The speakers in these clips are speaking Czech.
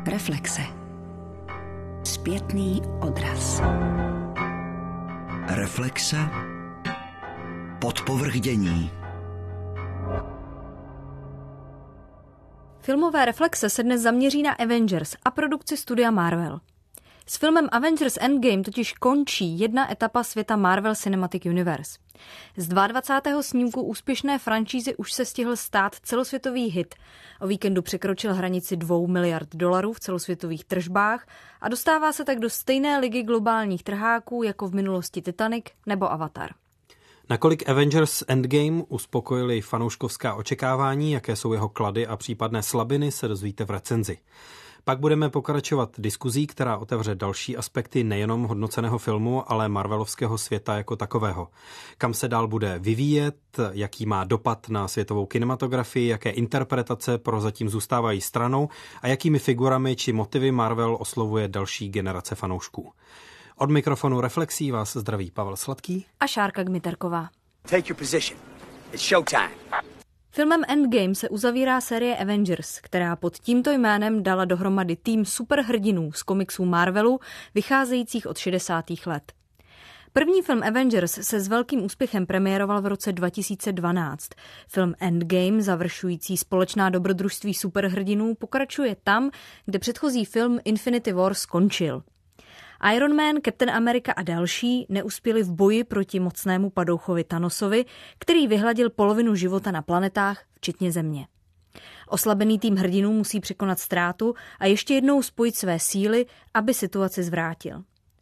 Reflexe. Zpětný odraz. Reflexe. Podpovrchdění. Filmové reflexe se dnes zaměří na Avengers a produkci studia Marvel. S filmem Avengers Endgame totiž končí jedna etapa světa Marvel Cinematic Universe. Z 22. snímku úspěšné franšízy už se stihl stát celosvětový hit. O víkendu překročil hranici $2 miliard v celosvětových tržbách a dostává se tak do stejné ligy globálních trháků jako v minulosti Titanic nebo Avatar. Nakolik Avengers Endgame uspokojili fanouškovská očekávání, jaké jsou jeho klady a případné slabiny, se dozvíte v recenzi. Pak budeme pokračovat diskuzí, která otevře další aspekty nejenom hodnoceného filmu, ale marvelovského světa jako takového. Kam se dál bude vyvíjet, jaký má dopad na světovou kinematografii, jaké interpretace prozatím zůstávají stranou a jakými figurami či motivy Marvel oslovuje další generace fanoušků. Od mikrofonu Reflexí vás zdraví Pavel Sladký a Šárka Gmiterková. Take your position. It's showtime. Filmem Endgame se uzavírá série Avengers, která pod tímto jménem dala dohromady tým superhrdinů z komiksů Marvelu, vycházejících od 60. let. První film Avengers se s velkým úspěchem premiéroval v roce 2012. Film Endgame, završující společná dobrodružství superhrdinů, pokračuje tam, kde předchozí film Infinity War skončil. Iron Man, Captain America a další neuspěli v boji proti mocnému padouchovi Thanosovi, který vyhladil polovinu života na planetách, včetně Země. Oslabený tým hrdinů musí překonat ztrátu a ještě jednou spojit své síly, aby situaci zvrátil.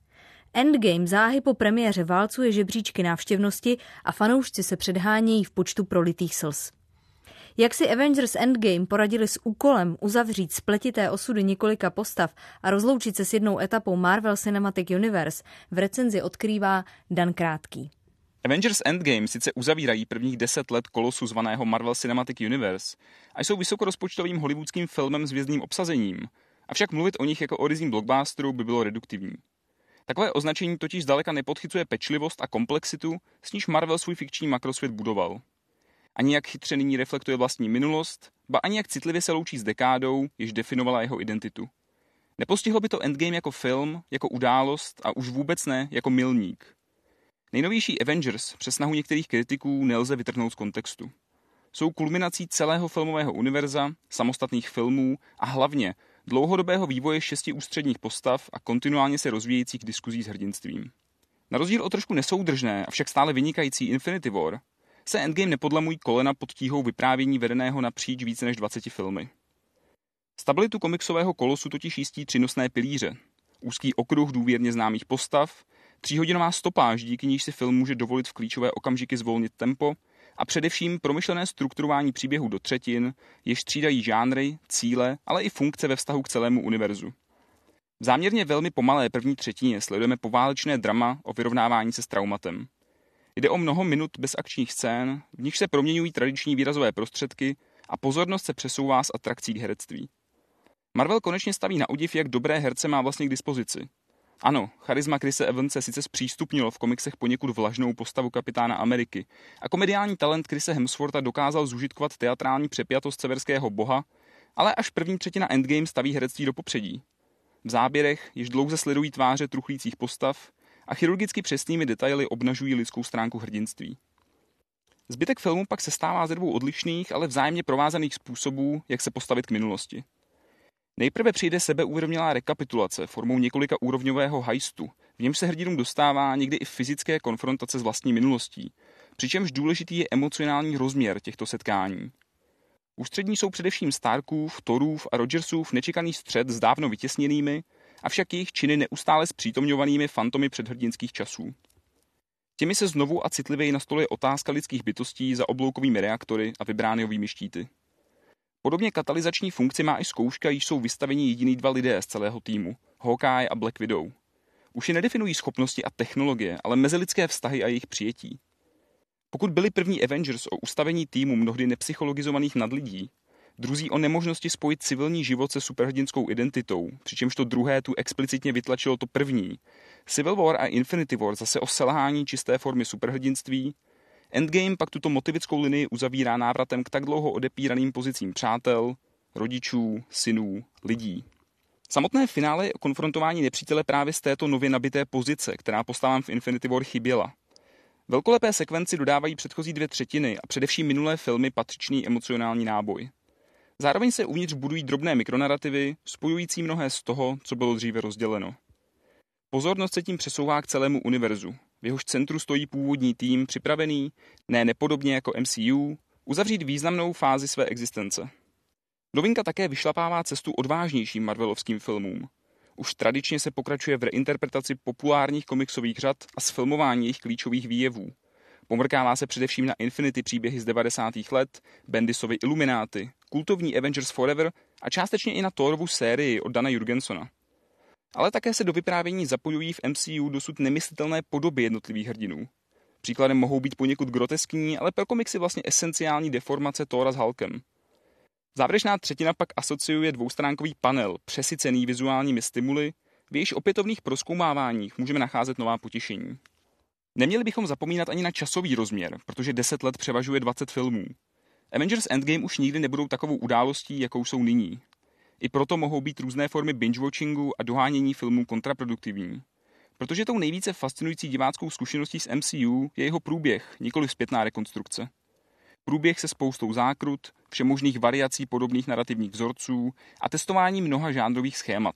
Endgame záhy po premiéře válcuje žebříčky návštěvnosti a fanoušci se předhánějí v počtu prolitých slz. Jak si Avengers Endgame poradili s úkolem uzavřít spletité osudy několika postav a rozloučit se s jednou etapou Marvel Cinematic Universe, v recenzi odkrývá Dan Krátký. Avengers Endgame sice uzavírají prvních 10 let kolosu zvaného Marvel Cinematic Universe a jsou vysokorozpočtovým hollywoodským filmem s hvězdným obsazením, avšak mluvit o nich jako o ryzím blockbusteru by bylo reduktivní. Takové označení totiž zdaleka nepodchycuje pečlivost a komplexitu, s níž Marvel svůj fikční makrosvět budoval. Ani jak chytře nyní reflektuje vlastní minulost, ba ani jak citlivě se loučí s dekádou, jež definovala jeho identitu. Nepostihlo by to Endgame jako film, jako událost a už vůbec ne jako milník. Nejnovější Avengers přes snahu některých kritiků nelze vytrhnout z kontextu. Jsou kulminací celého filmového univerza, samostatných filmů a hlavně dlouhodobého vývoje 6 ústředních postav a kontinuálně se rozvíjejících diskuzí s hrdinstvím. Na rozdíl od trošku nesoudržné, avšak stále vynikající Infinity War, se Endgame nepodlamují kolena pod tíhou vyprávění vedeného napříč více než 20 filmy. Stabilitu komiksového kolosu totiž jistí 3 nosné pilíře. Úzký okruh důvěrně známých postav, 3hodinová stopáž, díky níž si film může dovolit v klíčové okamžiky zvolnit tempo a především promyšlené strukturování příběhu do třetin, jež střídají žánry, cíle, ale i funkce ve vztahu k celému univerzu. V záměrně velmi pomalé první třetině sledujeme poválečné drama o vyrovnávání se s traumatem. Jde o mnoho minut bez akčních scén, v nich se proměňují tradiční výrazové prostředky a pozornost se přesouvá z atrakcí k herectví. Marvel konečně staví na údiv, jak dobré herce má vlastně k dispozici. Ano, charisma Chrise Evanse sice zpřístupnilo v komiksech poněkud vlažnou postavu kapitána Ameriky a komediální talent Chrise Hemswortha dokázal zužitkovat teatrální přepjatost severského boha, ale až první třetina Endgame staví herectví do popředí. V záběrech již dlouze sledují tváře truchlících postav a chirurgicky přesnými detaily obnažují lidskou stránku hrdinství. Zbytek filmu pak sestává ze 2 odlišných, ale vzájemně provázaných způsobů, jak se postavit k minulosti. Nejprve přijde sebeuvědomělá rekapitulace formou několika úrovňového heistu, v němž se hrdinům dostává někdy i fyzické konfrontace s vlastní minulostí, přičemž důležitý je emocionální rozměr těchto setkání. Ústřední jsou především Starkův, Thorův a Rogersův nečekaný střet s dávno vytěsněnými, avšak jejich činy neustále zpřítomňovanými fantomy předhrdinských časů. Těmi se znovu a citlivěji nastoluje otázka lidských bytostí za obloukovými reaktory a vibrániovými štíty. Podobně katalyzační funkci má i zkouška, již jsou vystaveni jediný 2 lidé z celého týmu, Hawkeye a Black Widow. Už je nedefinují schopnosti a technologie, ale mezilidské vztahy a jejich přijetí. Pokud byli první Avengers o ustavení týmu mnohdy nepsychologizovaných nadlidí, druzí o nemožnosti spojit civilní život se superhrdinskou identitou, přičemž to druhé tu explicitně vytlačilo to první, Civil War a Infinity War zase o selhání čisté formy superhrdinství, Endgame pak tuto motivickou linii uzavírá návratem k tak dlouho odepíraným pozicím přátel, rodičů, synů, lidí. Samotné finále je o konfrontování nepřítele právě z této nově nabité pozice, která postavám v Infinity War chyběla. Velkolepé sekvenci dodávají předchozí 2/3 a především minulé filmy patřičný emocionální náboj. Zároveň se uvnitř budují drobné mikronarativy, spojující mnohé z toho, co bylo dříve rozděleno. Pozornost se tím přesouvá k celému univerzu. V jehož centru stojí původní tým připravený, ne nepodobně jako MCU, uzavřít významnou fázi své existence. Novinka také vyšlapává cestu odvážnějším marvelovským filmům. Už tradičně se pokračuje v reinterpretaci populárních komiksových řad a sfilmování jejich klíčových výjevů. Pomrkává se především na Infinity příběhy z 90. let, Bendisovy Illumináty, kultovní Avengers Forever a částečně i na Thorovu sérii od Dana Jurgensona. Ale také se do vyprávění zapojují v MCU dosud nemyslitelné podoby jednotlivých hrdinů. Příkladem mohou být poněkud groteskní, ale pro komiksy vlastně esenciální deformace Thora s Hulkem. Závěrečná třetina pak asociuje dvoustránkový panel, přesycený vizuálními stimuly, v jejichž opětovných prozkoumáváních můžeme nacházet nová potěšení. Neměli bychom zapomínat ani na časový rozměr, protože 10 let převažuje 20 filmů. Avengers Endgame už nikdy nebudou takovou událostí, jakou jsou nyní. I proto mohou být různé formy binge-watchingu a dohánění filmů kontraproduktivní. Protože tou nejvíce fascinující diváckou zkušeností s MCU je jeho průběh, nikoli zpětná rekonstrukce. Průběh se spoustou zákrut, všemožných variací podobných narrativních vzorců a testování mnoha žánrových schémat.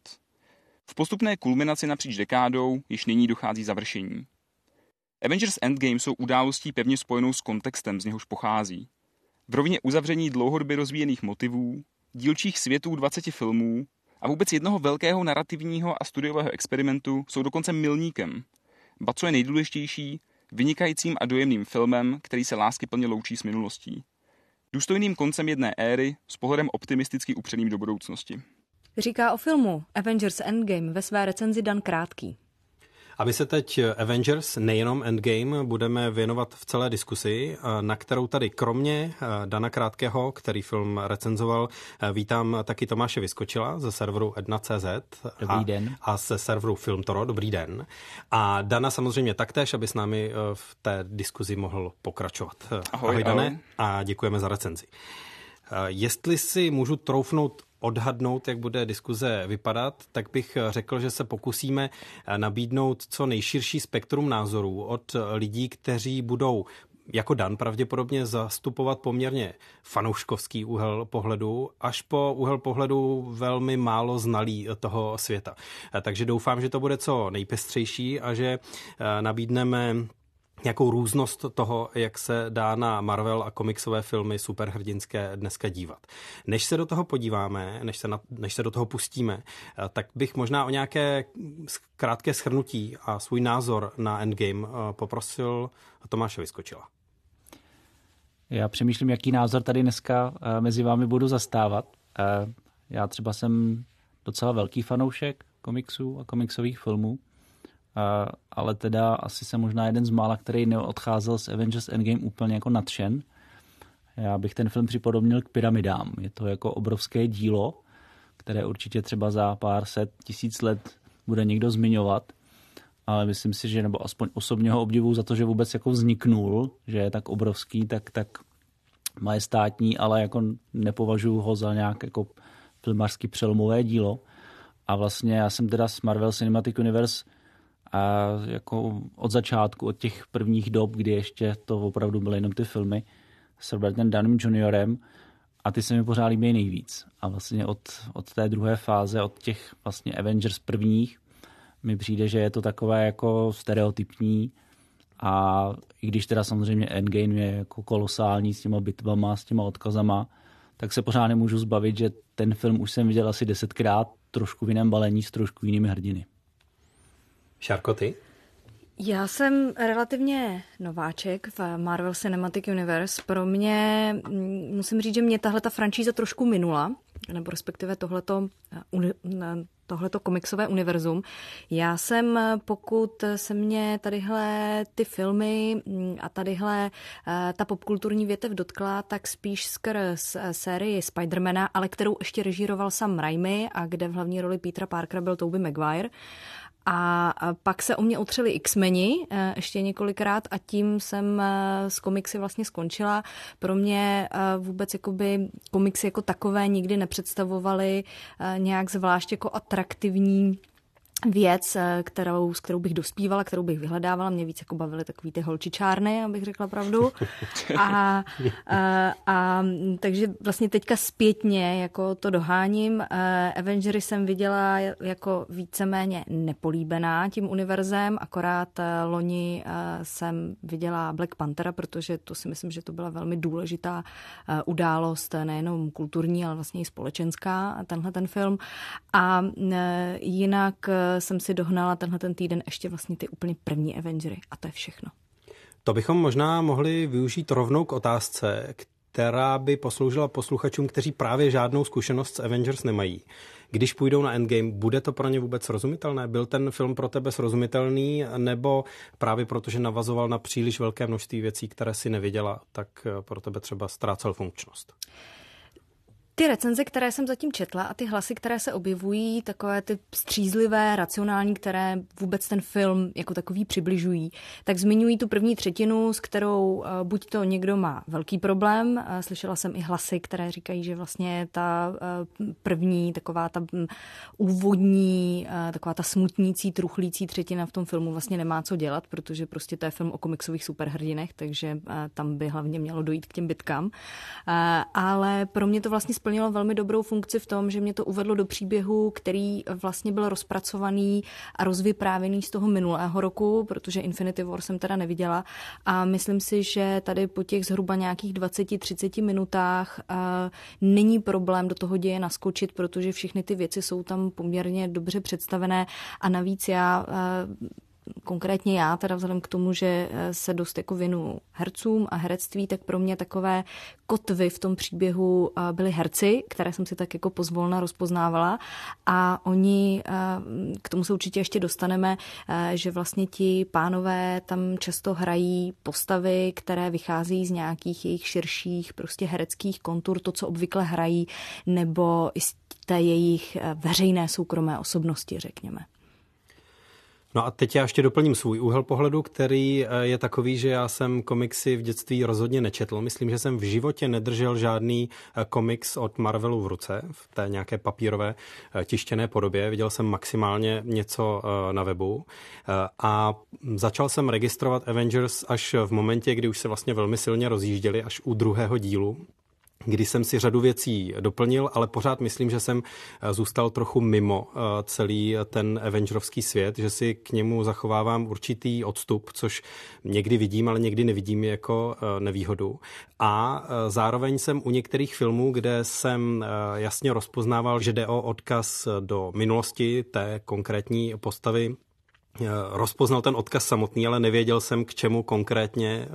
V postupné kulminaci napříč dekádou již nyní dochází završení. Avengers Endgame jsou událostí pevně spojenou s kontextem, z něhož pochází. V rovině uzavření dlouhodobě rozvíjených motivů, dílčích světů 20 filmů a vůbec jednoho velkého narrativního a studiového experimentu jsou dokonce milníkem. Ba co je nejdůležitější, vynikajícím a dojemným filmem, který se láskyplně loučí s minulostí. Důstojným koncem jedné éry s pohledem optimisticky upřeným do budoucnosti. Říká o filmu Avengers Endgame ve své recenzi Dan Krátký. A my se teď Avengers, nejenom Endgame, budeme věnovat v celé diskusi, na kterou tady kromě Dana Krátkého, který film recenzoval, vítám taky Tomáše Vyskočila ze serveru Edna.cz. Dobrý den. A ze serveru Filmtoro. Dobrý den. A Dana samozřejmě taktéž, aby s námi v té diskuzi mohl pokračovat. Ahoj Dane, a děkujeme za recenzi. Jestli si můžu troufnout odhadnout, jak bude diskuze vypadat, tak bych řekl, že se pokusíme nabídnout co nejširší spektrum názorů od lidí, kteří budou jako Dan pravděpodobně zastupovat poměrně fanouškovský úhel pohledu, až po úhel pohledu velmi málo znalý toho světa. Takže doufám, že to bude co nejpestřejší a že nabídneme nějakou různost toho, jak se dá na Marvel a komiksové filmy superhrdinské dneska dívat. Než se do toho podíváme, než se do toho pustíme, tak bych možná o nějaké krátké shrnutí a svůj názor na Endgame poprosil Tomáše Vyskočila. Já přemýšlím, jaký názor tady dneska mezi vámi budu zastávat. Já třeba jsem docela velký fanoušek komiksů a komiksových filmů, ale teda asi jsem možná jeden z mála, který neodcházel z Avengers Endgame úplně jako nadšen. Já bych ten film připodobnil k pyramidám. Je to jako obrovské dílo, které určitě třeba za pár set tisíc let bude někdo zmiňovat, ale myslím si, že nebo aspoň osobně ho obdivuju za to, že vůbec jako vzniknul, že je tak obrovský, tak majestátní, ale jako nepovažuji ho za nějak jako filmařsky přelomové dílo. A vlastně já jsem teda z Marvel Cinematic Universe a jako od začátku, od těch prvních dob, kdy ještě to opravdu byly jenom ty filmy s Robertem Downeym Jr. a ty se mi pořád líbí nejvíc. A vlastně od té druhé fáze, od těch vlastně Avengers prvních, mi přijde, že je to takové jako stereotypní a i když teda samozřejmě Endgame je jako kolosální s těma bitvama, s těma odkazama, tak se pořád nemůžu zbavit, že ten film už jsem viděl asi 10krát, trošku v jiném balení s trošku jinými hrdiny. Šárko, ty? Já jsem relativně nováček v Marvel Cinematic Universe. Pro mě, musím říct, že mě tahleta franšíza trošku minula, nebo respektive tohleto komiksové univerzum. Já jsem, pokud se mě tadyhle ty filmy a tadyhle ta popkulturní větev dotkla, tak spíš skrz sérii Spidermana, ale kterou ještě režíroval Sam Raimi a kde v hlavní roli Petera Parkera byl Tobey Maguire. A pak se o mě otřeli X-meni ještě několikrát a tím jsem s komiksy vlastně skončila. Pro mě vůbec jakoby komiksy jako takové nikdy nepředstavovaly nějak zvlášť jako atraktivní věc, s kterou bych dospívala, kterou bych vyhledávala. Mě víc jako bavily takový ty holčičárny, abych řekla pravdu. Takže vlastně teďka zpětně jako to doháním. Avengery jsem viděla jako víceméně nepolíbená tím univerzem, akorát loni jsem viděla Black Panthera, protože to si myslím, že to byla velmi důležitá událost, nejenom kulturní, ale vlastně i společenská, tenhle ten film. A jinak jsem si dohnala tenhle ten týden ještě vlastně ty úplně první Avengery a to je všechno. To bychom možná mohli využít rovnou k otázce, která by posloužila posluchačům, kteří právě žádnou zkušenost s Avengers nemají. Když půjdou na Endgame, bude to pro ně vůbec srozumitelné? Byl ten film pro tebe srozumitelný, nebo právě protože navazoval na příliš velké množství věcí, které si neviděla, tak pro tebe třeba ztrácel funkčnost? Ty recenze, které jsem zatím četla a ty hlasy, které se objevují, takové ty střízlivé, racionální, které vůbec ten film jako takový přibližují, tak zmiňují tu první třetinu, s kterou buď to někdo má velký problém, slyšela jsem i hlasy, které říkají, že vlastně ta první, taková ta úvodní, taková ta smutnící, truchlící třetina v tom filmu vlastně nemá co dělat, protože prostě to je film o komiksových superhrdinech, takže tam by hlavně mělo dojít k těm bitkám. Ale pro mě to vlastně splnilo velmi dobrou funkci v tom, že mě to uvedlo do příběhu, který vlastně byl rozpracovaný a rozvyprávěný z toho minulého roku, protože Infinity War jsem teda neviděla a myslím si, že tady po těch zhruba nějakých 20-30 minutách není problém do toho děje naskočit, protože všechny ty věci jsou tam poměrně dobře představené a navíc konkrétně já, teda vzhledem k tomu, že se dost jako věnuju hercům a herectví, tak pro mě takové kotvy v tom příběhu byly herci, které jsem si tak jako pozvolna rozpoznávala a oni, k tomu se určitě ještě dostaneme, že vlastně ti pánové tam často hrají postavy, které vychází z nějakých jejich širších prostě hereckých kontur, to, co obvykle hrají, nebo i z té jejich veřejné soukromé osobnosti, řekněme. No a teď já ještě doplním svůj úhel pohledu, který je takový, že já jsem komiksy v dětství rozhodně nečetl. Myslím, že jsem v životě nedržel žádný komiks od Marvelu v ruce, v té nějaké papírové tištěné podobě. Viděl jsem maximálně něco na webu a začal jsem registrovat Avengers až v momentě, kdy už se vlastně velmi silně rozjížděli, až u druhého dílu, kdy jsem si řadu věcí doplnil, ale pořád myslím, že jsem zůstal trochu mimo celý ten Avengerovský svět, že si k němu zachovávám určitý odstup, což někdy vidím, ale někdy nevidím jako nevýhodu. A zároveň jsem u některých filmů, kde jsem jasně rozpoznával, že jde o odkaz do minulosti té konkrétní postavy, rozpoznal ten odkaz samotný, ale nevěděl jsem, k čemu konkrétně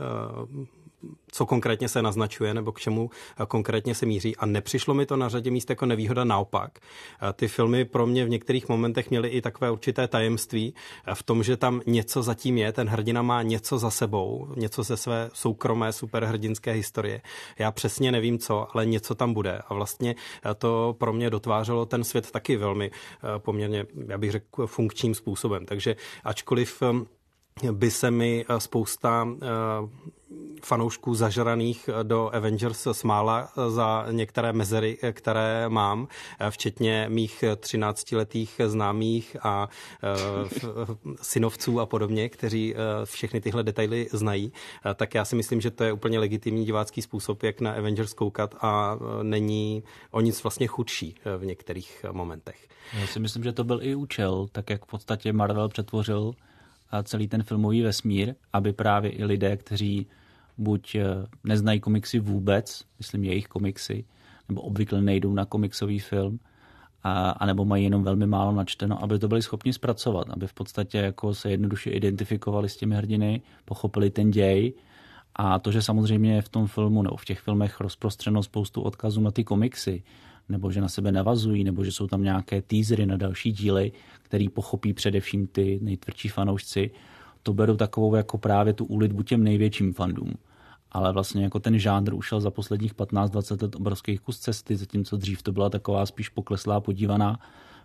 co konkrétně se naznačuje nebo k čemu konkrétně se míří a nepřišlo mi to na řadě míst jako nevýhoda, naopak. Ty filmy pro mě v některých momentech měly i takové určité tajemství v tom, že tam něco zatím je, ten hrdina má něco za sebou, něco ze své soukromé superhrdinské historie. Já přesně nevím co, ale něco tam bude a vlastně to pro mě dotvářelo ten svět taky velmi poměrně, já bych řekl, funkčním způsobem. Takže ačkoliv by se mi spousta fanoušků zažraných do Avengers smála za některé mezery, které mám, včetně mých 13letých známých a synovců a podobně, kteří všechny tyhle detaily znají, tak já si myslím, že to je úplně legitimní divácký způsob, jak na Avengers koukat a není o nic vlastně chudší v některých momentech. Já si myslím, že to byl i účel, tak jak v podstatě Marvel přetvořil celý ten filmový vesmír, aby právě i lidé, kteří buď neznají komiksy vůbec, myslím jejich komiksy, nebo obvykle nejdou na komiksový film, anebo mají jenom velmi málo načteno, aby to byli schopni zpracovat, aby v podstatě jako se jednoduše identifikovali s těmi hrdiny, pochopili ten děj a to, že samozřejmě je v tom filmu nebo v těch filmech rozprostřeno spoustu odkazů na ty komiksy, nebo že na sebe navazují, nebo že jsou tam nějaké teasery na další díly, který pochopí především ty nejtvrdší fanoušci, to beru takovou jako právě tu úlitbu těm největším fandům. Ale vlastně jako ten žánr ušel za posledních 15-20 let obrovských kus cesty, zatímco dřív to byla taková spíš pokleslá, podívaná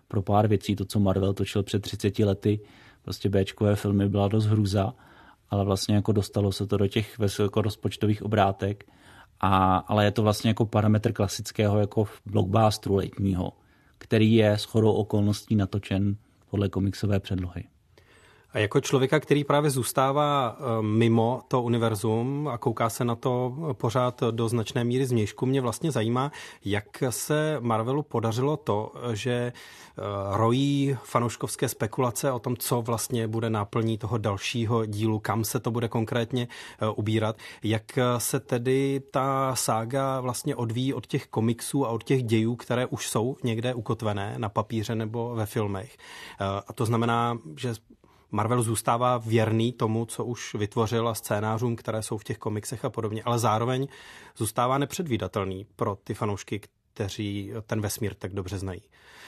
pro pár věcí. To, co Marvel točil před 30 lety, prostě Bčkové filmy, byla dost hruza, ale vlastně jako dostalo se to do těch vysokorozpočtových obrátek. Ale je to vlastně jako parametr klasického jako blockbusteru letního, který je shodou okolností natočen podle komiksové předlohy. A jako člověka, který právě zůstává mimo to univerzum a kouká se na to pořád do značné míry zvnějšku, mě vlastně zajímá, jak se Marvelu podařilo to, že rojí fanouškovské spekulace o tom, co vlastně bude náplní toho dalšího dílu, kam se to bude konkrétně ubírat. Jak se tedy ta sága vlastně odvíjí od těch komiksů a od těch dějů, které už jsou někde ukotvené na papíře nebo ve filmech. A to znamená, že Marvel zůstává věrný tomu, co už vytvořil a scénářům, které jsou v těch komiksech a podobně, ale zároveň zůstává nepředvídatelný pro ty fanoušky, kteří ten vesmír tak dobře znají.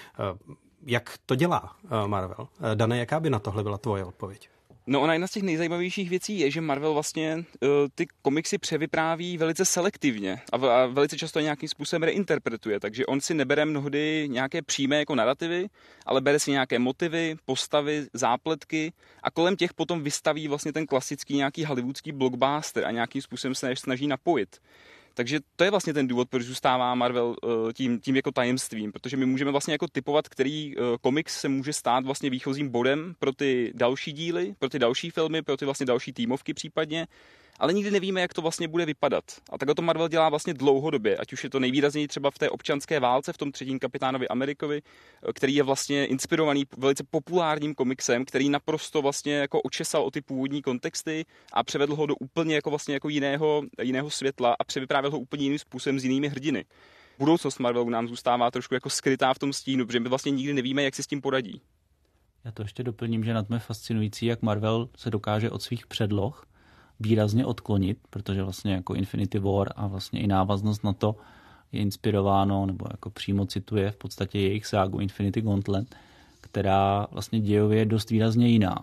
Jak to dělá Marvel? Dane, jaká by na tohle byla tvoje odpověď? No, ona jedna z těch nejzajímavějších věcí je, že Marvel vlastně ty komiksy převypráví velice selektivně a velice často nějakým způsobem reinterpretuje, takže on si nebere mnohdy nějaké přímé jako narrativy, ale bere si nějaké motivy, postavy, zápletky a kolem těch potom vystaví vlastně ten klasický nějaký hollywoodský blockbuster a nějakým způsobem se snaží napojit. Takže to je vlastně ten důvod, proč zůstává Marvel tím jako tajemstvím, protože my můžeme vlastně jako typovat, který komiks se může stát vlastně výchozím bodem pro ty další díly, pro ty další filmy, pro ty vlastně další týmovky případně, ale nikdy nevíme, jak to vlastně bude vypadat. A takhle to Marvel dělá vlastně dlouhodobě, ať už je to nejvýrazněji třeba v té občanské válce, v tom třetím kapitánovi Amerikovi, který je vlastně inspirovaný velice populárním komiksem, který naprosto vlastně jako očesal o ty původní kontexty a převedl ho do úplně jako vlastně jako jiného světla a převyprávěl ho úplně jiným způsobem s jinými hrdiny. Budoucnost Marvelu nám zůstává trošku jako skrytá v tom stínu, protože my vlastně nikdy nevíme, jak si s tím poradí. Já to ještě doplním, že na tom je fascinující, jak Marvel se dokáže od svých předloh výrazně odklonit, protože vlastně jako Infinity War a vlastně i návaznost na to je inspirováno, nebo jako přímo cituje v podstatě jejich ságu Infinity Gauntlet, která vlastně dějově je dost výrazně jiná.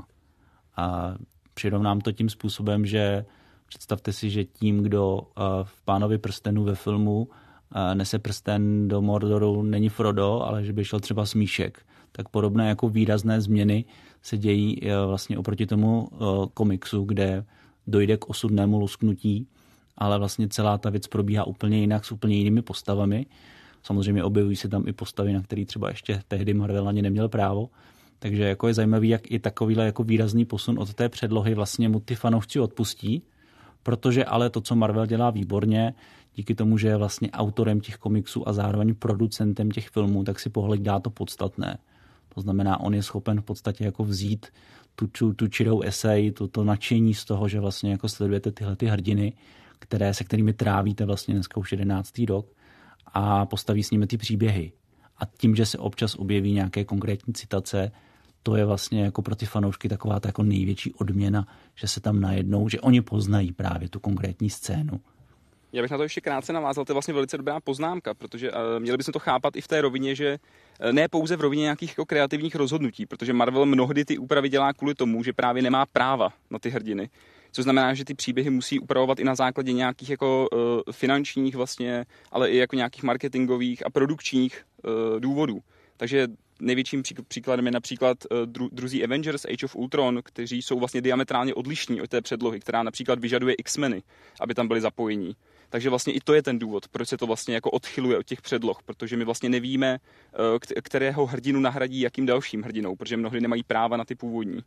A přirovnám to tím způsobem, že představte si, že tím, kdo v Pánovi prstenů ve filmu nese prsten do Mordoru, není Frodo, ale že by šel třeba Smíšek. Tak podobné jako výrazné změny se dějí vlastně oproti tomu komiksu, kde dojde k osudnému lusknutí, ale vlastně celá ta věc probíhá úplně jinak s úplně jinými postavami. Samozřejmě objevují se tam i postavy, na které třeba ještě tehdy Marvel ani neměl právo. Takže jako je zajímavý, jak i takovýhle jako výrazný posun od té předlohy vlastně mu ty fanoušci odpustí, protože ale to, co Marvel dělá výborně, díky tomu, že je vlastně autorem těch komiksů a zároveň producentem těch filmů, tak si pohlídá to podstatné. To znamená, on je schopen v podstatě jako vzít tu čirou esej, to nadšení z toho, že vlastně jako sledujete tyhle ty hrdiny, se kterými trávíte vlastně dneska už 11. rok a postaví s nimi ty příběhy. A tím, že se občas objeví nějaké konkrétní citace, to je vlastně jako pro ty fanoušky taková ta jako největší odměna, že se tam najednou, že oni poznají právě tu konkrétní scénu. Já bych na to ještě krátce navázal, to je vlastně velice dobrá poznámka, protože měli bychom to chápat i v té rovině, že ne pouze v rovině nějakých jako kreativních rozhodnutí, protože Marvel mnohdy ty úpravy dělá kvůli tomu, že právě nemá práva na ty hrdiny. Což znamená, že ty příběhy musí upravovat i na základě nějakých jako finančních vlastně, ale i jako nějakých marketingových a produkčních důvodů. Takže největším příkladem je například druzí Avengers Age of Ultron, kteří jsou vlastně diametrálně odlišní od té předlohy, která například vyžaduje X-meny, aby tam byli zapojení. Takže vlastně i to je ten důvod, proč se to vlastně jako odchyluje od těch předloh, protože my vlastně nevíme, kterého hrdinu nahradí jakým dalším hrdinou, protože mnohdy nemají práva na ty původní.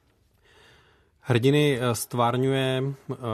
Hrdiny stvárňuje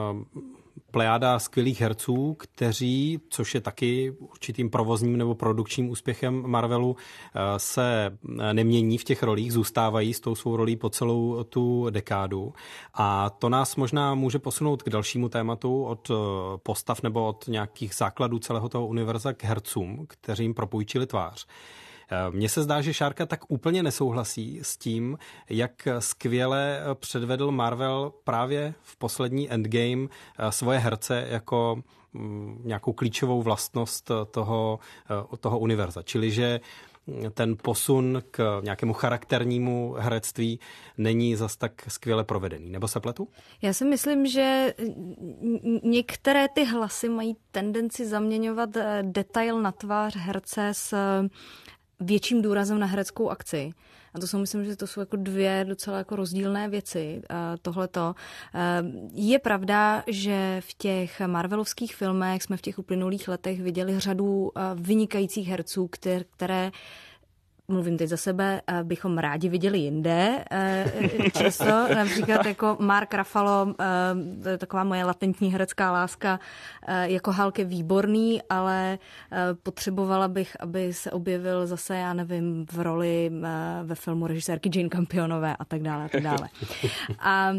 plejáda skvělých herců, kteří, což je taky určitým provozním nebo produkčním úspěchem Marvelu, se nemění v těch rolích, zůstávají s tou svou rolí po celou tu dekádu. A to nás možná může posunout k dalšímu tématu od postav nebo od nějakých základů celého toho univerza k hercům, kteří jim propůjčili tvář. Mně se zdá, že Šárka tak úplně nesouhlasí s tím, jak skvěle předvedl Marvel právě v poslední Endgame svoje herce jako nějakou klíčovou vlastnost toho univerza. Čili, že ten posun k nějakému charakternímu herectví není zas tak skvěle provedený. Nebo se pletu? Já si myslím, že některé ty hlasy mají tendenci zaměňovat detail na tvář herce s větším důrazem na hereckou akci. A to si myslím, že to jsou jako dvě docela jako rozdílné věci. Tohleto. Je pravda, že v těch marvelovských filmech jsme v těch uplynulých letech viděli řadu vynikajících herců, které mluvím teď za sebe, bychom rádi viděli jinde často. Například jako Mark Ruffalo, taková moje latentní herecká láska, jako Hulk je výborný, ale potřebovala bych, aby se objevil zase, já nevím, v roli ve filmu režisérky Jane Campionové a tak dále. A tak dále. A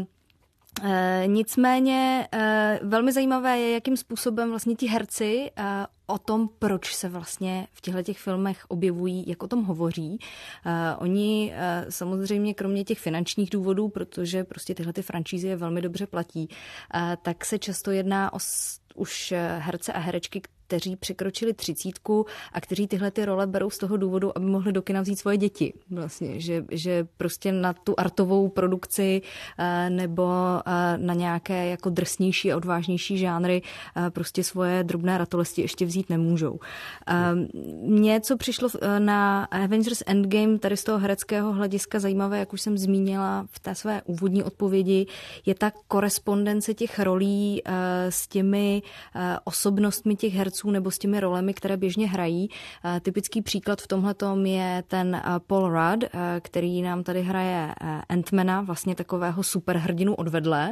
nicméně velmi zajímavé je, jakým způsobem vlastně ti herci o tom, proč se vlastně v těchto filmech objevují, jak o tom hovoří. Oni samozřejmě kromě těch finančních důvodů, protože prostě tyhle ty franšízy je velmi dobře platí, tak se často jedná o už herce a herečky, kteří překročili 30 a kteří tyhle ty role berou z toho důvodu, aby mohli do kina vzít svoje děti. Vlastně, že prostě na tu artovou produkci nebo na nějaké jako drsnější a odvážnější žánry prostě svoje drobné ratolesti ještě vzít nemůžou. Mně, co přišlo na Avengers Endgame, tady z toho hereckého hlediska zajímavé, jak už jsem zmínila v té své úvodní odpovědi, je ta korespondence těch rolí s těmi osobnostmi těch herců nebo s těmi rolemi, které běžně hrají. Typický příklad v tomhletom je ten Paul Rudd, který nám tady hraje Ant-Mana, vlastně takového superhrdinu odvedle,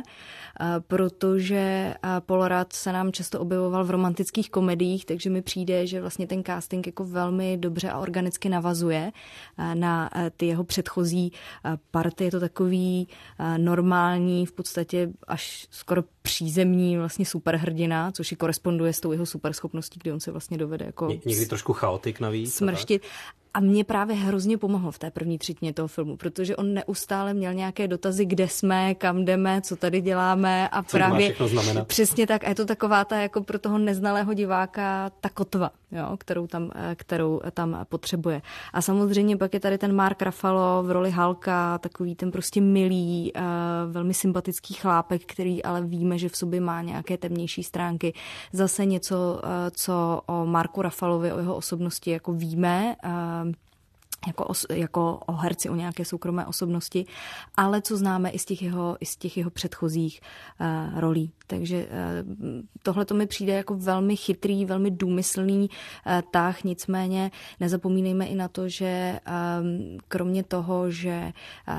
protože Paul Rudd se nám často objevoval v romantických komediích, takže mi přijde, že vlastně ten casting jako velmi dobře a organicky navazuje na ty jeho předchozí party. Je to takový normální, v podstatě až skoro přízemní vlastně superhrdina, což i koresponduje s tou jeho superschopností, kdy on se vlastně dovede jako někdy trošku chaotik navíc. Smrštit. A mě právě hrozně pomohlo v té první třetině toho filmu, protože on neustále měl nějaké dotazy, kde jsme, kam jdeme, co tady děláme a co právě má všechno znamenat. Přesně tak. A je to taková ta jako pro toho neznalého diváka ta kotva, jo, kterou tam potřebuje. A samozřejmě pak je tady ten Mark Ruffalo v roli Hulka, takový ten prostě milý, velmi sympatický chlápek, který ale víme, že v sobě má nějaké temnější stránky. Zase něco, co o Marku Ruffalovi, o jeho osobnosti jako víme, jako o herci, o nějaké soukromé osobnosti, ale co známe i z těch jeho předchozích rolí. Takže tohle to mi přijde jako velmi chytrý, velmi důmyslný tah, nicméně nezapomínejme i na to, že kromě toho, že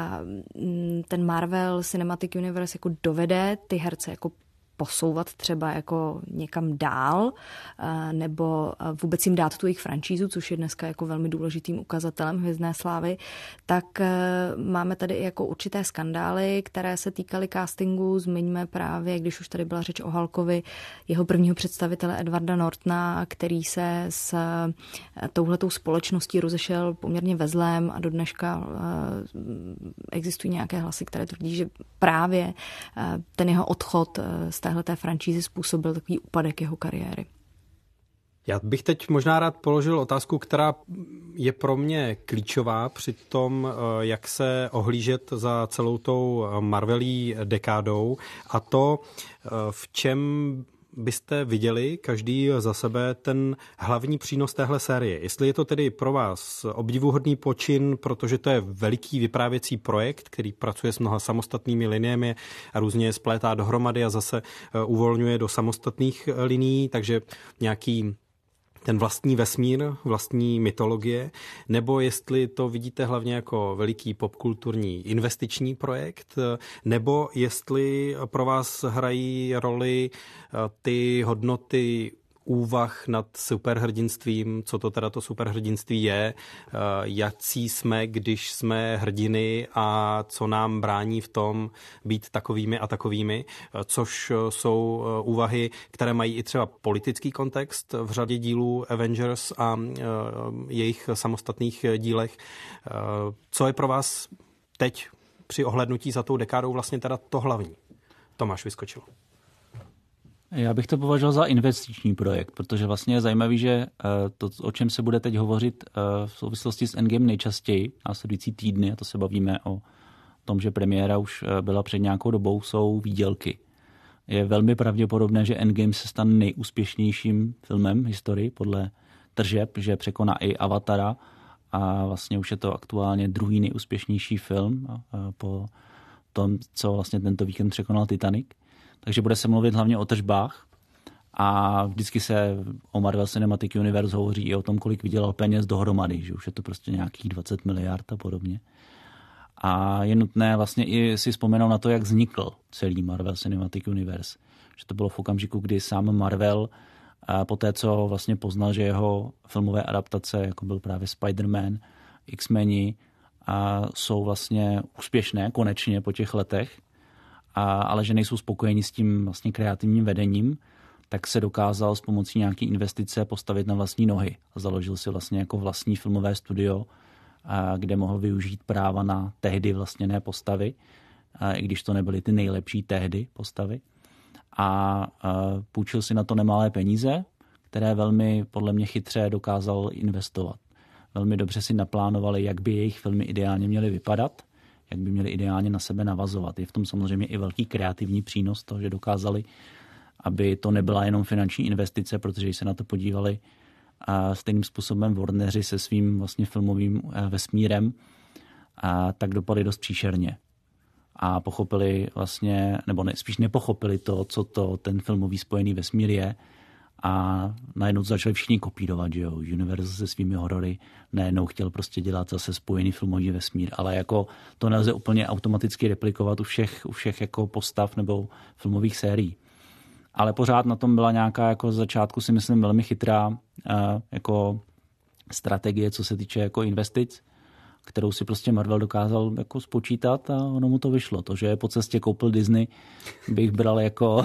ten Marvel Cinematic Universe jako dovede ty herce jako posouvat třeba jako někam dál, nebo vůbec jim dát tu jejich franšízu, což je dneska jako velmi důležitým ukazatelem hvězdné slávy, tak máme tady i jako určité skandály, které se týkaly castingu. Zmiňme právě, když už tady byla řeč o Hulkovi, jeho prvního představitele Edwarda Nortona, který se s touhletou společností rozešel poměrně ve zlém a do dneška existují nějaké hlasy, které tvrdí, že právě ten jeho odchod z téhleté franšízy způsobil takový úpadek jeho kariéry. Já bych teď možná rád položil otázku, která je pro mě klíčová při tom, jak se ohlížet za celou tou Marvelí dekádou, a to, v čem byste viděli každý za sebe ten hlavní přínos téhle série. Jestli je to tedy pro vás obdivuhodný počin, protože to je veliký vyprávěcí projekt, který pracuje s mnoha samostatnými liniemi a různě je splétá dohromady a zase uvolňuje do samostatných linií, takže nějaký ten vlastní vesmír, vlastní mytologie, nebo jestli to vidíte hlavně jako veliký popkulturní investiční projekt, nebo jestli pro vás hrají roli ty hodnoty úvah nad superhrdinstvím, co to teda to superhrdinství je, jací jsme, když jsme hrdiny a co nám brání v tom být takovými a takovými, což jsou úvahy, které mají i třeba politický kontext v řadě dílů Avengers a jejich samostatných dílech. Co je pro vás teď při ohlédnutí za tou dekádou vlastně teda to hlavní? Tomáš Vyskočil. Já bych to považoval za investiční projekt, protože vlastně je zajímavý, že to, o čem se bude teď hovořit v souvislosti s Endgame nejčastěji, následující týdny, a to se bavíme o tom, že premiéra už byla před nějakou dobou, jsou výdělky. Je velmi pravděpodobné, že Endgame se stane nejúspěšnějším filmem v historii podle tržeb, že překoná i Avatara a vlastně už je to aktuálně druhý nejúspěšnější film po tom, co vlastně tento víkend překonal Titanic. Takže bude se mluvit hlavně o tržbách a vždycky se o Marvel Cinematic Universe hovoří i o tom, kolik vydělal peněz dohromady, že už je to prostě nějakých 20 miliard a podobně. A je nutné vlastně i si vzpomenout na to, jak vznikl celý Marvel Cinematic Universe. Že to bylo v okamžiku, kdy sám Marvel po té, co vlastně poznal, že jeho filmové adaptace, jako byl právě Spider-Man, X-meni, jsou vlastně úspěšné konečně po těch letech, ale že nejsou spokojeni s tím vlastně kreativním vedením, tak se dokázal s pomocí nějaké investice postavit na vlastní nohy. A založil si vlastně jako vlastní filmové studio, kde mohl využít práva na tehdy vlastněné postavy, i když to nebyly ty nejlepší tehdy postavy. A půjčil si na to nemalé peníze, které velmi podle mě chytře dokázal investovat. Velmi dobře si naplánovali, jak by jejich filmy ideálně měly vypadat, jak by měly ideálně na sebe navazovat. Je v tom samozřejmě i velký kreativní přínos toho, že dokázali, aby to nebyla jenom finanční investice, protože se na to podívali stejným způsobem Warneri se svým vlastně filmovým vesmírem, tak dopadly dost příšerně. A pochopili vlastně, nebo spíš nepochopili to, co to ten filmový spojený vesmír je. A najednou začali všichni kopírovat, že jo. Universal se svými horory najednou chtěl prostě dělat zase spojený filmový vesmír, ale jako to nelze úplně automaticky replikovat u všech jako postav nebo filmových sérií. Ale pořád na tom byla nějaká jako z začátku si myslím velmi chytrá jako strategie, co se týče jako investic, kterou si prostě Marvel dokázal jako spočítat a ono mu to vyšlo. To, že po cestě koupil Disney, bych bral jako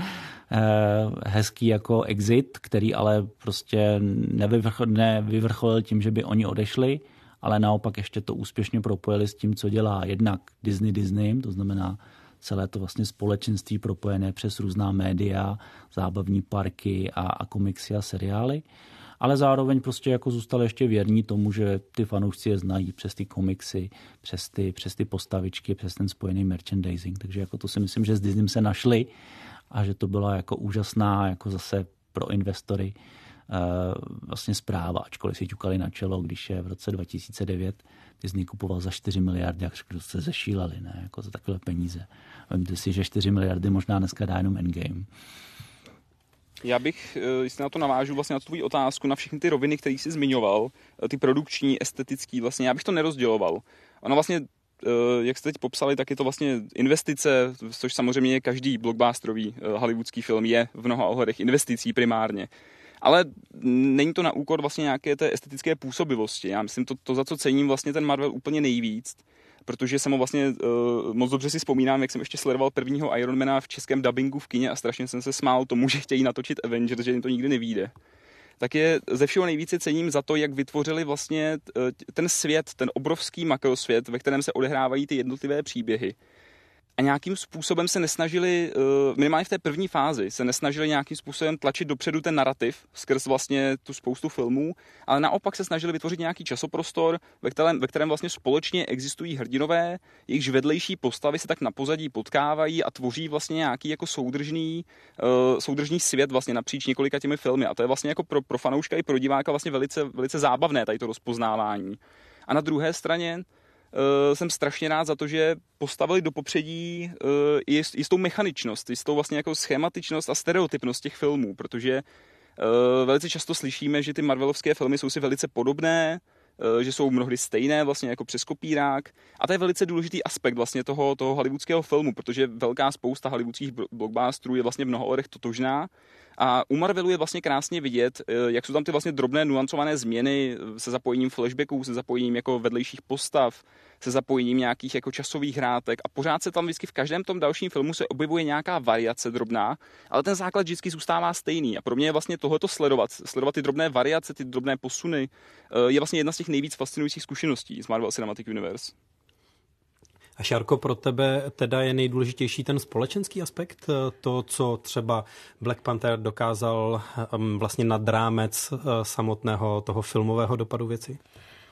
hezký jako exit, který ale prostě nevyvrcholil tím, že by oni odešli, ale naopak ještě to úspěšně propojili s tím, co dělá jednak Disney, to znamená celé to vlastně společenství propojené přes různá média, zábavní parky a komiksy a seriály. Ale zároveň prostě jako zůstali ještě věrní tomu, že ty fanoušci je znají přes ty komiksy, přes ty postavičky, přes ten spojený merchandising. Takže jako to si myslím, že s Disneym se našli a že to byla jako úžasná jako zase pro investory vlastně zpráva, ačkoliv si ťukali na čelo, když je v roce 2009 Disney kupoval za 4 miliardy, jak se zešíleli, ne? Jako za takové peníze. Vemte si, že 4 miliardy možná dneska dá jenom Endgame. Já bych, jestli na to navážu vlastně na tvou otázku, na všechny ty roviny, které jsi zmiňoval, ty produkční, estetický, vlastně já bych to nerozděloval. Ono vlastně, jak jste teď popsali, tak je to vlastně investice, což samozřejmě každý blockbusterový hollywoodský film je v mnoha ohledech investicí primárně. Ale není to na úkor vlastně nějaké té estetické působivosti. Já myslím, to za co cením vlastně ten Marvel úplně nejvíc, protože jsem ho vlastně moc dobře si vzpomínám, jak jsem ještě sledoval prvního Ironmana v českém dabingu v kině a strašně jsem se smál tomu, že chtějí natočit Avengers, že jim to nikdy nevyjde. Tak je ze všeho nejvíce cením za to, jak vytvořili vlastně ten svět, ten obrovský makrosvět, ve kterém se odehrávají ty jednotlivé příběhy. A nějakým způsobem se nesnažili, minimálně v té první fázi, se nesnažili nějakým způsobem tlačit dopředu ten narrativ skrz vlastně tu spoustu filmů, ale naopak se snažili vytvořit nějaký časoprostor, ve kterém vlastně společně existují hrdinové, jejichž vedlejší postavy se tak na pozadí potkávají a tvoří vlastně nějaký jako soudržný svět vlastně napříč několika těmi filmy. A to je vlastně jako pro fanouška i pro diváka vlastně velice, velice zábavné tady to rozpoznávání. A na druhé straně jsem strašně rád za to, že postavili do popředí jistou mechaničnost, jistou vlastně jako schematičnost a stereotypnost těch filmů, protože velice často slyšíme, že ty Marvelovské filmy jsou si velice podobné, že jsou mnohdy stejné vlastně jako přes kopírák a to je velice důležitý aspekt vlastně toho hollywoodského filmu, protože velká spousta hollywoodských blockbusterů je vlastně v mnoha ohledech totožná. A u Marvelu je vlastně krásně vidět, jak jsou tam ty vlastně drobné nuancované změny se zapojením flashbacků, se zapojením jako vedlejších postav, se zapojením nějakých jako časových hrátek a pořád se tam vždycky v každém tom dalším filmu se objevuje nějaká variace drobná, ale ten základ vždycky zůstává stejný. A pro mě je vlastně tohleto sledovat ty drobné variace, ty drobné posuny, je vlastně jedna z těch nejvíc fascinujících zkušeností z Marvel Cinematic Universe. A Šárko, pro tebe teda je nejdůležitější ten společenský aspekt, to, co třeba Black Panther dokázal vlastně nad rámec samotného toho filmového dopadu věci?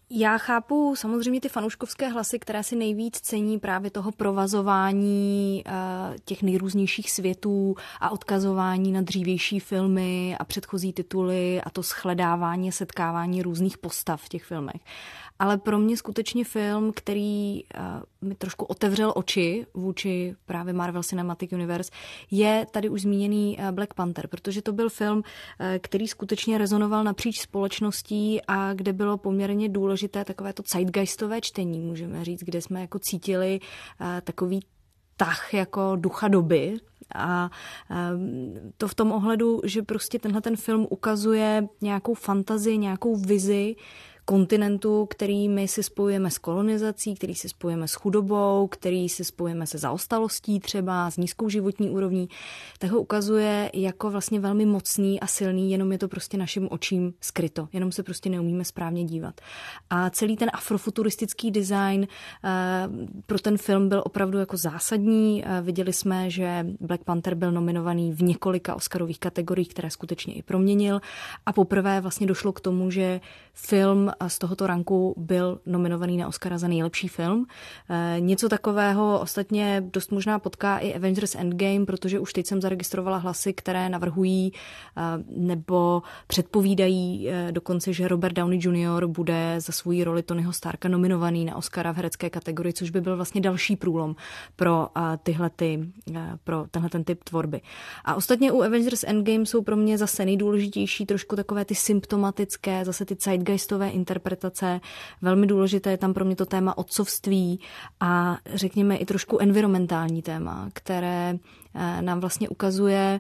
Já chápu samozřejmě ty fanouškovské hlasy, které si nejvíc cení právě toho provazování těch nejrůznějších světů a odkazování na dřívější filmy a předchozí tituly a to shledávání a setkávání různých postav v těch filmech. Ale pro mě skutečně film, který mi trošku otevřel oči vůči právě Marvel Cinematic Universe, je tady už zmíněný Black Panther, protože to byl film, který skutečně rezonoval napříč společností a kde bylo poměrně důležité takové to zeitgeistové čtení, můžeme říct, kde jsme jako cítili takový tah jako ducha doby. A to v tom ohledu, že prostě tenhle ten film ukazuje nějakou fantazii, nějakou vizi kontinentu, který my si spojujeme s kolonizací, který si spojujeme s chudobou, který si spojujeme se zaostalostí třeba, s nízkou životní úrovní, tak ho ukazuje jako vlastně velmi mocný a silný, jenom je to prostě našim očím skryto, jenom se prostě neumíme správně dívat. A celý ten afrofuturistický design pro ten film byl opravdu jako zásadní. Viděli jsme, že Black Panther byl nominovaný v několika oscarových kategoriích, které skutečně i proměnil a poprvé vlastně došlo k tomu, že film z tohoto ranku byl nominovaný na Oscara za nejlepší film. Něco takového ostatně dost možná potká i Avengers Endgame, protože už teď jsem zaregistrovala hlasy, které navrhují nebo předpovídají dokonce, že Robert Downey Jr. bude za svou roli Tonyho Starka nominovaný na Oscara v herecké kategorii, což by byl vlastně další průlom pro tenhle ten typ tvorby. A ostatně u Avengers Endgame jsou pro mě zase nejdůležitější trošku takové ty symptomatické, zase ty zeitgeistové interpretace. Velmi důležité je tam pro mě to téma otcovství a řekněme i trošku environmentální téma, které nám vlastně ukazuje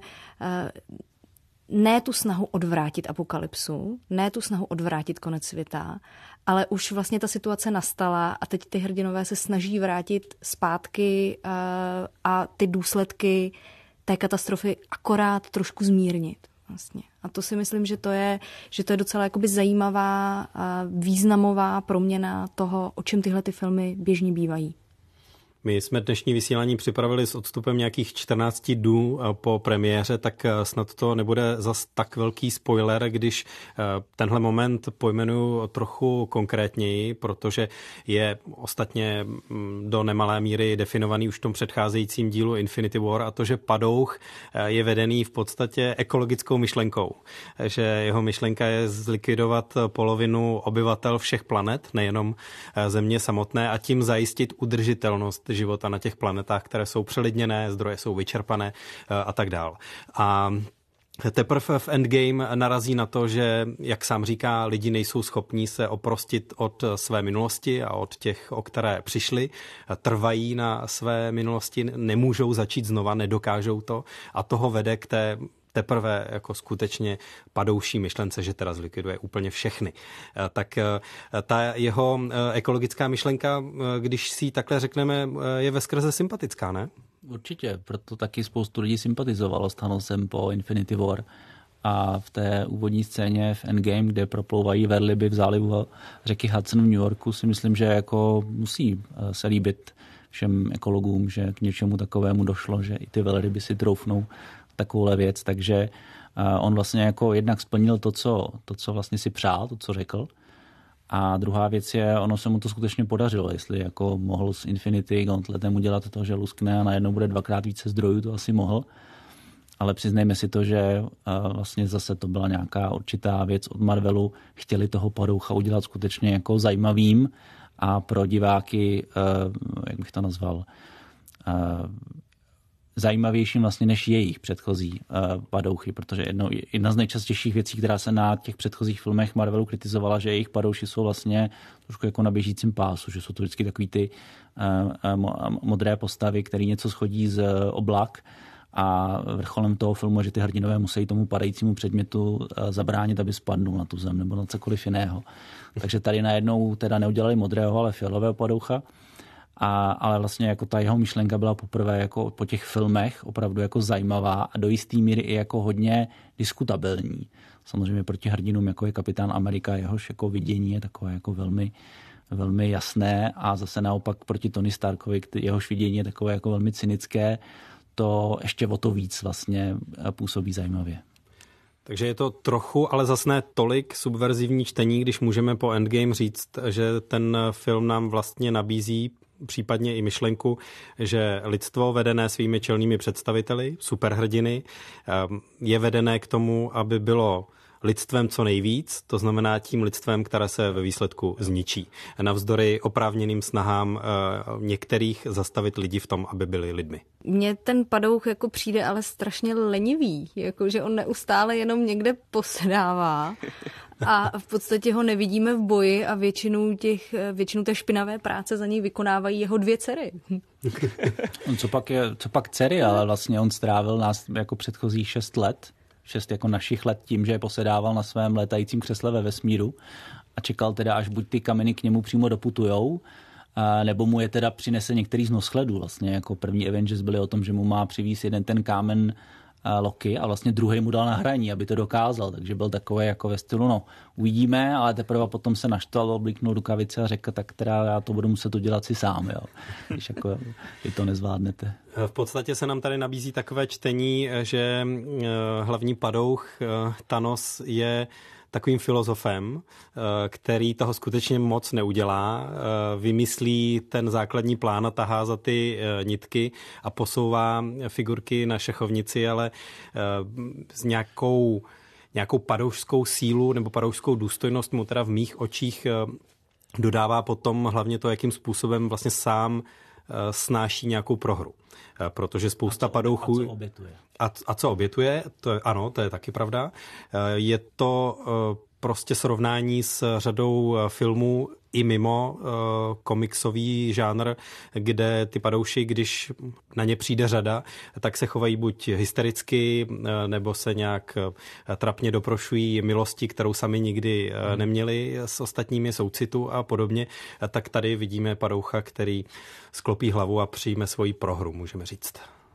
ne tu snahu odvrátit apokalypsu, ne tu snahu odvrátit konec světa, ale už vlastně ta situace nastala a teď ty hrdinové se snaží vrátit zpátky a ty důsledky té katastrofy akorát trošku zmírnit. Vlastně. A to si myslím, že to je docela jakoby zajímavá, významová proměna toho, o čem tyhle ty filmy běžně bývají. My jsme dnešní vysílání připravili s odstupem nějakých 14 dnů po premiéře, tak snad to nebude zas tak velký spoiler, když tenhle moment pojmenuju trochu konkrétněji, protože je ostatně do nemalé míry definovaný už v tom předcházejícím dílu Infinity War a to, že padouch je vedený v podstatě ekologickou myšlenkou, že jeho myšlenka je zlikvidovat polovinu obyvatel všech planet, nejenom Země samotné a tím zajistit udržitelnost života na těch planetách, které jsou přelidněné, zdroje jsou vyčerpané a tak dál. A teprve v Endgame narazí na to, že, jak sám říká, lidi nejsou schopní se oprostit od své minulosti a od těch, o které přišli, trvají na své minulosti, nemůžou začít znova, nedokážou to a toho vede k té teprve jako skutečně padouší myšlence, že teda zlikviduje úplně všechny. Tak ta jeho ekologická myšlenka, když si ji takhle řekneme, je veskrze sympatická, ne? Určitě, proto taky spoustu lidí sympatizovalo s Thanosem po Infinity War. A v té úvodní scéně v Endgame, kde proplouvají velryby v zálivu řeky Hudson v New Yorku, si myslím, že jako musí se líbit všem ekologům, že k něčemu takovému došlo, že i ty velryby si troufnou takovouhle věc, takže on vlastně jako jednak splnil to, co vlastně si přál, to, co řekl. A druhá věc je, ono se mu to skutečně podařilo, jestli jako mohl s Infinity Gauntletem udělat to, že luskne a najednou bude 2x více zdrojů, to asi mohl. Ale přiznejme si to, že vlastně zase to byla nějaká určitá věc od Marvelu. Chtěli toho padoucha udělat skutečně jako zajímavým a pro diváky, jak bych to nazval, zajímavějším vlastně než jejich předchozí padouchy, protože jedna z nejčastějších věcí, která se na těch předchozích filmech Marvelu kritizovala, že jejich padouši jsou vlastně trošku jako na běžícím pásu, že jsou to vždycky takový ty modré postavy, které něco schodí z oblak a vrcholem toho filmu, že ty hrdinové musí tomu padajícímu předmětu zabránit, aby spadnul na tu zem nebo na cokoliv jiného. Takže tady najednou teda neudělali modrého, ale fialového padoucha. Ale vlastně jako ta jeho myšlenka byla poprvé jako po těch filmech opravdu jako zajímavá a do jistý míry i jako hodně diskutabilní. Samozřejmě proti hrdinům, jako je Kapitán Amerika, jehož jako vidění je takové jako velmi, velmi jasné a zase naopak proti Tony Starkovi, jehož vidění je takové jako velmi cynické, to ještě o to víc vlastně působí zajímavě. Takže je to trochu, ale zas ne tolik subverzivní čtení, když můžeme po Endgame říct, že ten film nám vlastně nabízí případně i myšlenku, že lidstvo vedené svými čelnými představiteli, superhrdiny, je vedené k tomu, aby bylo lidstvem co nejvíc, to znamená tím lidstvem, které se ve výsledku zničí. Navzdory oprávněným snahám některých zastavit lidi v tom, aby byli lidmi. Mně ten padouch jako přijde ale strašně lenivý, jako že on neustále jenom někde posedává a v podstatě ho nevidíme v boji a většinu té špinavé práce za něj vykonávají jeho 2 dcery. Co pak dcery, ale vlastně on strávil nás jako předchozích 6 jako našich let tím, že je posedával na svém létajícím křesle ve vesmíru a čekal teda, až buď ty kameny k němu přímo doputujou, nebo mu je teda přinese některý z noshledů. Vlastně jako první Avengers byli o tom, že mu má přivízt jeden ten kámen Loki a vlastně druhý mu dal na hraní, aby to dokázal. Takže byl takový jako ve stylu, no uvidíme, ale teprve potom se naštval, oblíknul rukavice a řekl, tak teda já to budu muset udělat si sám, jo. Když jako vy to nezvládnete. V podstatě se nám tady nabízí takové čtení, že hlavní padouch Thanos je takovým filozofem, který toho skutečně moc neudělá, vymyslí ten základní plán a tahá za ty nitky a posouvá figurky na šachovnici, ale s nějakou padoušskou sílu nebo padoušskou důstojnost mu teda v mých očích dodává potom hlavně to, jakým způsobem vlastně sám snáší nějakou prohru. Protože spousta padouchů... A co obětuje? A co obětuje, ano, to je taky pravda. Je to prostě srovnání s řadou filmů i mimo komiksový žánr, kde ty padouši, když na ně přijde řada, tak se chovají buď hystericky, nebo se nějak trapně doprošují milosti, kterou sami nikdy neměli s ostatními, soucitu a podobně. Tak tady vidíme padoucha, který sklopí hlavu a přijme svoji prohru, můžeme říct.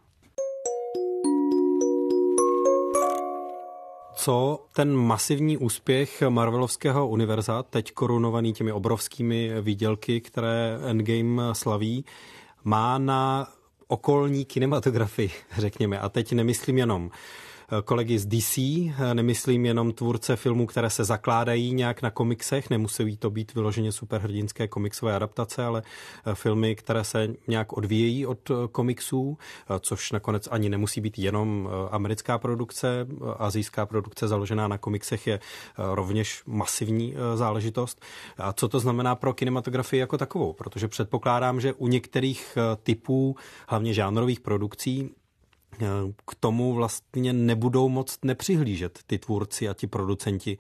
Co ten masivní úspěch Marvelovského univerza, teď korunovaný těmi obrovskými výdělky, které Endgame slaví, má na okolní kinematografii, řekněme. A teď nemyslím jenom kolegy z DC, nemyslím jenom tvůrce filmů, které se zakládají nějak na komiksech, nemusí to být vyloženě superhrdinské komiksové adaptace, ale filmy, které se nějak odvíjejí od komiksů, což nakonec ani nemusí být jenom americká produkce, asijská produkce založená na komiksech je rovněž masivní záležitost. A co to znamená pro kinematografii jako takovou? Protože předpokládám, že u některých typů, hlavně žánrových produkcí, k tomu vlastně nebudou moc nepřihlížet ty tvůrci a ti producenti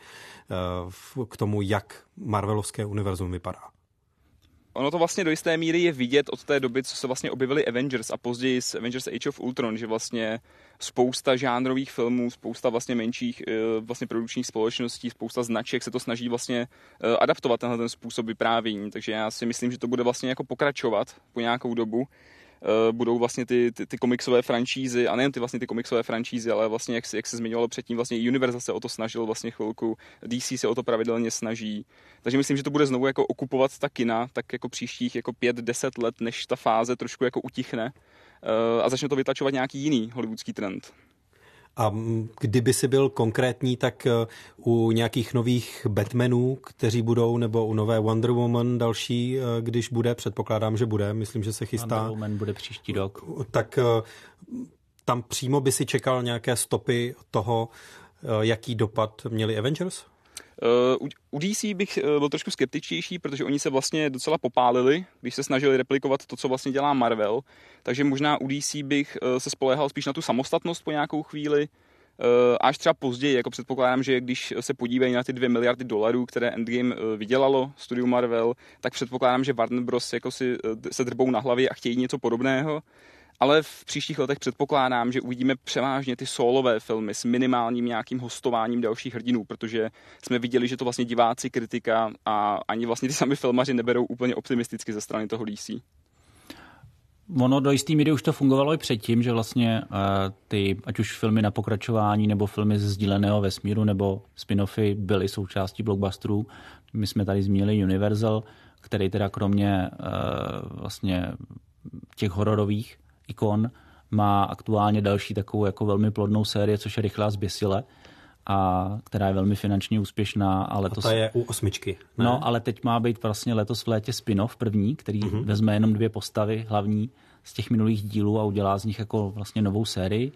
k tomu, jak Marvelovské univerzum vypadá. Ono to vlastně do jisté míry je vidět od té doby, co se vlastně objevili Avengers a později s Avengers Age of Ultron, že vlastně spousta žánrových filmů, spousta vlastně menších vlastně produkčních společností, spousta značek se to snaží vlastně adaptovat tenhle ten způsob vyprávění, takže já si myslím, že to bude vlastně jako pokračovat po nějakou dobu. Budou vlastně ty komiksové franšízy, a nejen ty komiksové franšízy, ale vlastně, jak se zmiňovalo předtím, vlastně Universal se o to snažil vlastně chvilku, DC se o to pravidelně snaží. Takže myslím, že to bude znovu jako okupovat ta kina, tak jako příštích jako 5-10 let, než ta fáze trošku jako utichne a začne to vytlačovat nějaký jiný hollywoodský trend. A kdyby si byl konkrétní, tak u nějakých nových Batmanů, kteří budou, nebo u nové Wonder Woman další, když bude, předpokládám, že bude, myslím, že se chystá. Wonder Woman bude příští rok. Tak tam přímo by si čekal nějaké stopy toho, jaký dopad měli Avengers? U DC bych byl trošku skeptičtější, protože oni se vlastně docela popálili, když se snažili replikovat to, co vlastně dělá Marvel. Takže možná u DC bych se spoléhal spíš na tu samostatnost po nějakou chvíli. Až třeba později, jako předpokládám, že když se podívají na ty $2 miliardy, které Endgame vydělalo studiu Marvel, tak předpokládám, že Warner Bros. Jako se drbou na hlavě a chtějí něco podobného. Ale v příštích letech předpokládám, že uvidíme převážně ty solové filmy s minimálním nějakým hostováním dalších hrdinů, protože jsme viděli, že to vlastně diváci, kritika a ani vlastně ty sami filmaři neberou úplně optimisticky ze strany toho DC. Ono do jistý míry už to fungovalo i předtím, že vlastně ty, ať už filmy na pokračování nebo filmy ze sdíleného vesmíru nebo spin-offy byly součástí blockbusterů. My jsme tady zmínili Universal, který teda kromě vlastně těch hororových ikon má aktuálně další takovou jako velmi plodnou sérii, což je Rychlá zběsile. a která je velmi finančně úspěšná. Ale to je u 8, ne? No, ale teď má být vlastně letos v létě spin-off první, který vezme jenom 2 postavy hlavní z těch minulých dílů a udělá z nich jako vlastně novou sérii.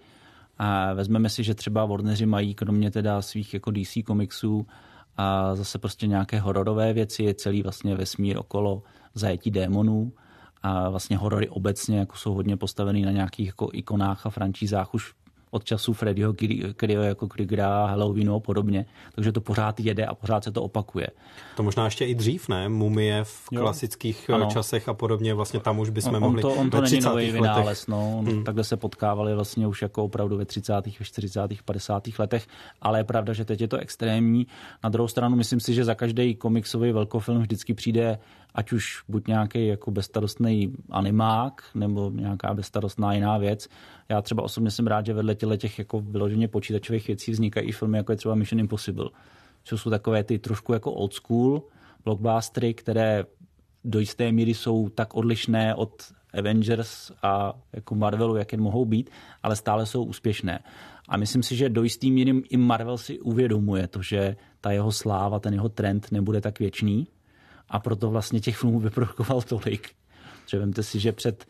A vezmeme si, že třeba Warneri mají kromě teda svých jako DC komiksů a zase prostě nějaké hororové věci, je celý vlastně vesmír okolo zajetí démonů a vlastně horory obecně jako jsou hodně postavený na nějakých jako ikonách a franšízách už od času Freddyho jako Krugera, Halloweenu a podobně. Takže to pořád jede a pořád se to opakuje. To možná ještě i dřív, ne? Mumie v klasických časech a podobně, vlastně tam už bychom mohli on to není nový vynález, no. Takhle se potkávali vlastně už jako opravdu ve 30., ve 40., 50. letech, ale je pravda, že teď je to extrémní. Na druhou stranu myslím si, že za každý komiksový velkofilm vždycky přijde ať už buď nějaký jako bezstarostný animák, nebo nějaká bezstarostná jiná věc. Já třeba osobně jsem rád, že vedle těch jako vyloženě počítačových věcí vznikají i filmy, jako je třeba Mission Impossible. Což jsou takové ty trošku jako old school blockbustery, které do jisté míry jsou tak odlišné od Avengers a jako Marvelu, jak jen mohou být, ale stále jsou úspěšné. A myslím si, že do jisté míry i Marvel si uvědomuje to, že ta jeho sláva, ten jeho trend nebude tak věčný a proto vlastně těch filmů vyprodukoval tolik. Že vemte si, že před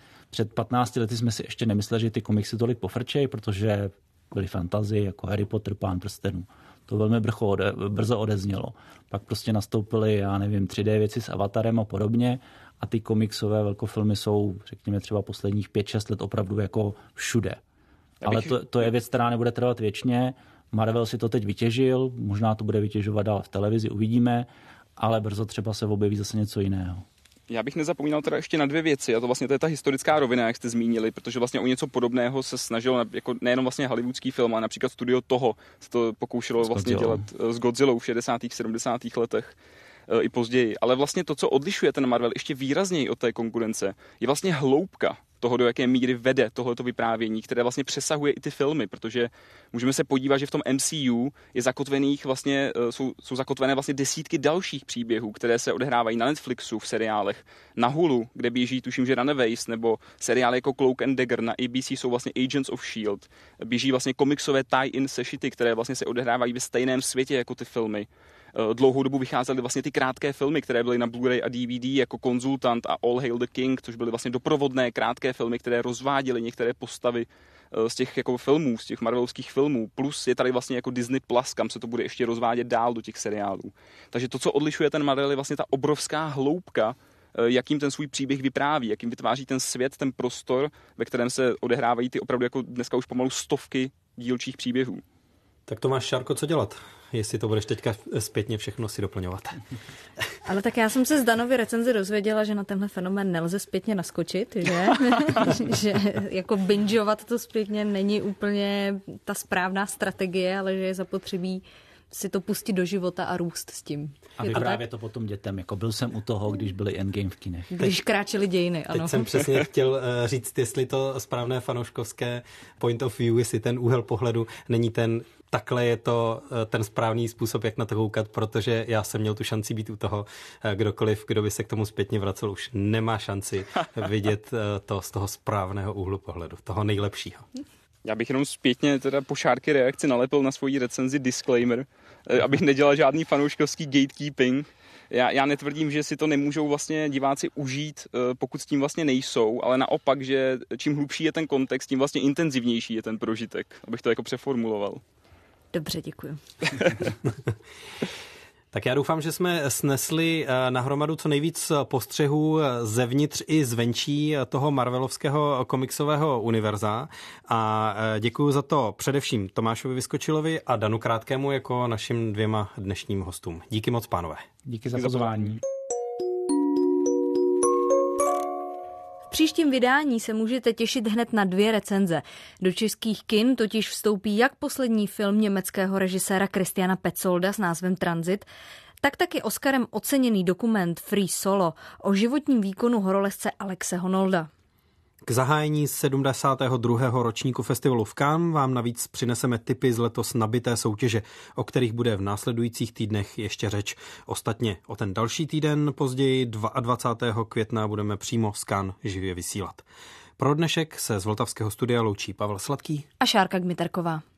15 lety jsme si ještě nemysleli, že ty komiksy tolik pofrčejí, protože byly fantasy jako Harry Potter, Pán prstenů. To velmi brzo odeznělo. Pak prostě nastoupily, 3D věci s Avatarem a podobně a ty komiksové velkofilmy jsou, řekněme, třeba posledních 5-6 let opravdu jako všude. Ale to je věc, která nebude trvat věčně. Marvel si to teď vytěžil, možná to bude vytěžovat dál v televizi, uvidíme, ale brzo třeba se objeví zase něco jiného. Já bych nezapomínal teda ještě na 2 věci, a to je ta historická rovina, jak jste zmínili, protože vlastně o něco podobného se snažilo jako nejenom vlastně hollywoodský film, ale například studio Toho se to pokoušelo vlastně dělat s Godzillou v 60. 70. letech i později. Ale vlastně to, co odlišuje ten Marvel ještě výrazněji od té konkurence, je vlastně hloubka toho, do jaké míry vede tohleto vyprávění, které vlastně přesahuje i ty filmy, protože můžeme se podívat, že v tom MCU je zakotvených vlastně, jsou zakotvené vlastně desítky dalších příběhů, které se odehrávají na Netflixu, v seriálech, na Hulu, kde běží, tuším, že Runaways, nebo seriály jako Cloak and Dagger, na ABC jsou vlastně Agents of S.H.I.E.L.D. Běží vlastně komiksové tie-in sešity, které vlastně se odehrávají ve stejném světě jako ty filmy. Dlouhou dobu vycházely vlastně ty krátké filmy, které byly na Blu-ray a DVD jako Konzultant a All Hail the King, což byly vlastně doprovodné krátké filmy, které rozváděly některé postavy z těch jako filmů, z těch marvelovských filmů. Plus je tady vlastně jako Disney Plus, kam se to bude ještě rozvádět dál do těch seriálů. Takže to, co odlišuje ten Marvel, je vlastně ta obrovská hloubka, jakým ten svůj příběh vypráví, jakým vytváří ten svět, ten prostor, ve kterém se odehrávají ty opravdu jako dneska už pomalu stovky dílčích příběhů. Tak to máš, Šárko, co dělat, jestli to budeš teďka zpětně všechno si doplňovat. Ale tak já jsem se z Danovy recenzi dozvěděla, že na tenhle fenomén nelze zpětně naskočit, že? Že jako bingeovat to zpětně není úplně ta správná strategie, ale že je zapotřebí si to pustit do života a růst s tím. A vyprávět to potom dětem, jako byl jsem u toho, když byly Endgame v kinech. Když kráčely dějiny, ano. Teď jsem přesně chtěl říct, jestli to správné fanouškovské point of view, jestli ten úhel pohledu není takhle je to ten správný způsob, jak na to koukat, protože já jsem měl tu šanci být u toho. Kdokoliv, kdo by se k tomu zpětně vracel, už nemá šanci vidět to z toho správného úhlu pohledu, toho nejlepšího. Já bych jenom zpětně teda po Šárky reakci nalepil na svoji recenzi disclaimer, abych nedělal žádný fanouškovský gatekeeping. Já netvrdím, že si to nemůžou vlastně diváci užít, pokud s tím vlastně nejsou, ale naopak, že čím hlubší je ten kontext, tím vlastně intenzivnější je ten prožitek, abych to jako přeformuloval. Dobře, děkuji. Tak já doufám, že jsme snesli nahromadu co nejvíc postřehů zevnitř i zvenčí toho marvelovského komiksového univerza a děkuji za to především Tomášovi Vyskočilovi a Danu Krátkému jako našim 2 dnešním hostům. Díky moc, pánové. Díky za pozvání. V příštím vydání se můžete těšit hned na 2 recenze. Do českých kin totiž vstoupí jak poslední film německého režiséra Christiana Petzolda s názvem Transit, tak taky Oscarem oceněný dokument Free Solo o životním výkonu horolezce Alexe Honolda. K zahájení 72. ročníku festivalu v Cannes vám navíc přineseme tipy z letos nabité soutěže, o kterých bude v následujících týdnech ještě řeč. Ostatně o ten další týden později 22. května budeme přímo z Cannes živě vysílat. Pro dnešek se z Vltavského studia loučí Pavel Sladký a Šárka Gmiterková.